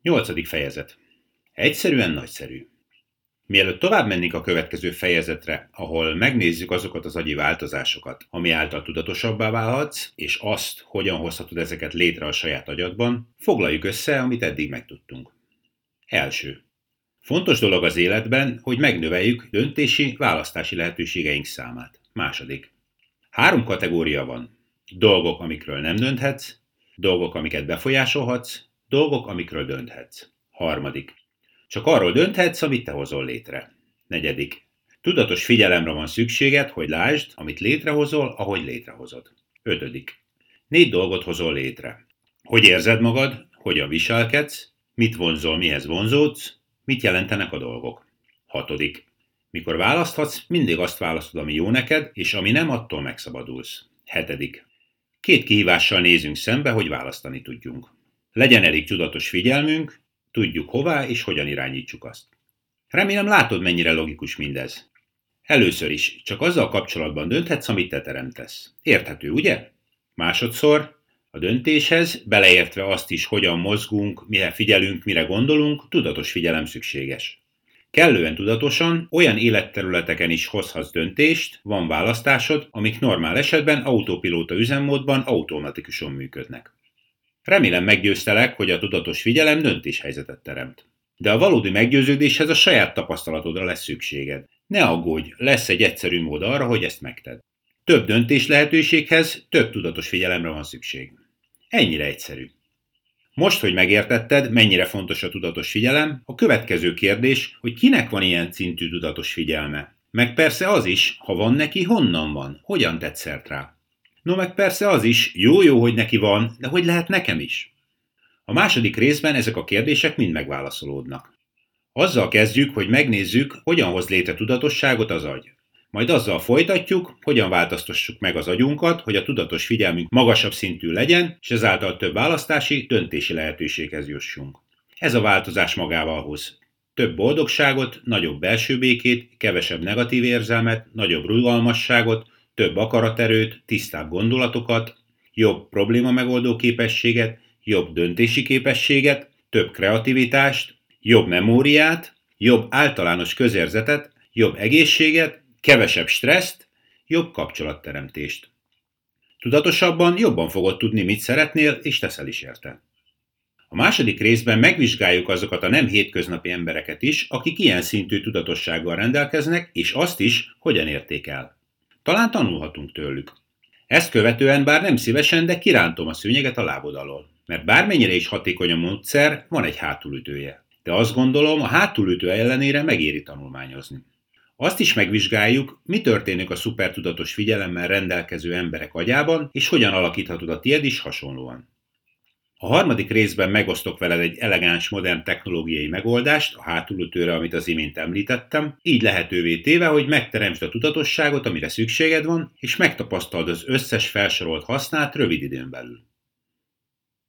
8. fejezet. Egyszerűen nagyszerű. Mielőtt tovább mennénk a következő fejezetre, ahol megnézzük azokat az agyi változásokat, ami által tudatosabbá válhatsz, és azt, hogyan hozhatod ezeket létre a saját agyadban, foglaljuk össze, amit eddig megtudtunk. Első. Fontos dolog az életben, hogy megnöveljük döntési, választási lehetőségeink számát. Második. 3 kategória van. Dolgok, amikről nem dönthetsz, dolgok, amiket befolyásolhatsz, dolgok, amikről dönthetsz. Harmadik. Csak arról dönthetsz, amit te hozol létre. Negyedik. Tudatos figyelemre van szükséged, hogy lásd, amit létrehozol, ahogy létrehozod. Ötödik. 4 dolgot hozol létre. Hogy érzed magad, hogyan viselkedsz, mit vonzol, mihez vonzódsz, mit jelentenek a dolgok. Hatodik. Mikor választhatsz, mindig azt választod, ami jó neked, és ami nem, attól megszabadulsz. Hetedik. 2 kihívással nézünk szembe, hogy választani tudjunk. Legyen elég tudatos figyelmünk, tudjuk hová és hogyan irányítsuk azt. Remélem látod, mennyire logikus mindez. Először is, csak azzal kapcsolatban dönthetsz, amit te teremtesz. Érthető, ugye? Másodszor, a döntéshez, beleértve azt is, hogyan mozgunk, mire figyelünk, mire gondolunk, tudatos figyelem szükséges. Kellően tudatosan, olyan életterületeken is hozhatsz döntést, van választásod, amik normál esetben autopilóta üzemmódban automatikusan működnek. Remélem meggyőztelek, hogy a tudatos figyelem döntéshelyzetet teremt. De a valódi meggyőződéshez a saját tapasztalatodra lesz szükséged. Ne aggódj, lesz egy egyszerű mód arra, hogy ezt megtedd. Több döntés lehetőséghez több tudatos figyelemre van szükség. Ennyire egyszerű. Most, hogy megértetted, mennyire fontos a tudatos figyelem, a következő kérdés, hogy kinek van ilyen szintű tudatos figyelme. Meg persze az is, ha van neki, honnan van, hogyan tett szert rá. No meg persze az is, jó, hogy neki van, de hogy lehet nekem is? A második részben ezek a kérdések mind megválaszolódnak. Azzal kezdjük, hogy megnézzük, hogyan hoz létre tudatosságot az agy. Majd azzal folytatjuk, hogyan változtassuk meg az agyunkat, hogy a tudatos figyelmünk magasabb szintű legyen, és ezáltal több választási, döntési lehetőséghez jussunk. Ez a változás magával hoz több boldogságot, nagyobb belső békét, kevesebb negatív érzelmet, nagyobb rugalmasságot, több akaraterőt, tisztább gondolatokat, jobb probléma megoldó képességet, jobb döntési képességet, több kreativitást, jobb memóriát, jobb általános közérzetet, jobb egészséget, kevesebb stresszt, jobb kapcsolatteremtést. Tudatosabban jobban fogod tudni, mit szeretnél, és teszel is érte. A második részben megvizsgáljuk azokat a nem hétköznapi embereket is, akik ilyen szintű tudatossággal rendelkeznek, és azt is, hogyan érték el. Talán tanulhatunk tőlük. Ezt követően bár nem szívesen, de kirántom a szőnyeget a lábod alól. Mert bármennyire is hatékony a módszer, van egy hátulütője. De azt gondolom, a hátulütő ellenére megéri tanulmányozni. Azt is megvizsgáljuk, mi történik a szupertudatos figyelemmel rendelkező emberek agyában, és hogyan alakíthatod a tiéd is hasonlóan. A harmadik részben megosztok veled egy elegáns, modern technológiai megoldást a hátulütőre, amit az imént említettem, így lehetővé téve, hogy megteremtsd a tudatosságot, amire szükséged van, és megtapasztald az összes felsorolt hasznát rövid időn belül.